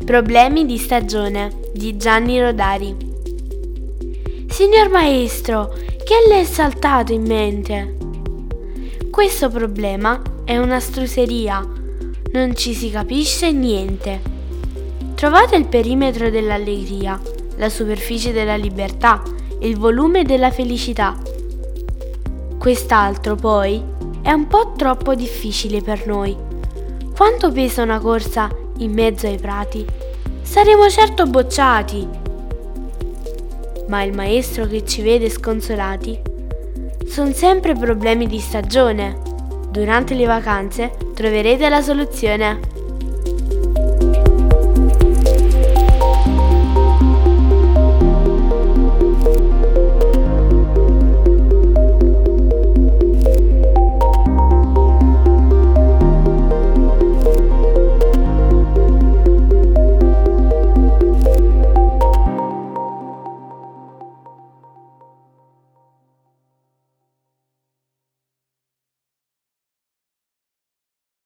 Problemi di stagione di Gianni Rodari. Signor maestro, che le è saltato in mente? Questo problema è un'astruseria, non ci si capisce niente. Trovate il perimetro dell'allegria, la superficie della libertà, il volume della felicità. Quest'altro poi è un po' troppo difficile per noi. Quanto pesa una corsa in mezzo ai prati? Saremo certo bocciati. Ma il maestro che ci vede sconsolati, sono sempre problemi di stagione. Durante le vacanze troverete la soluzione.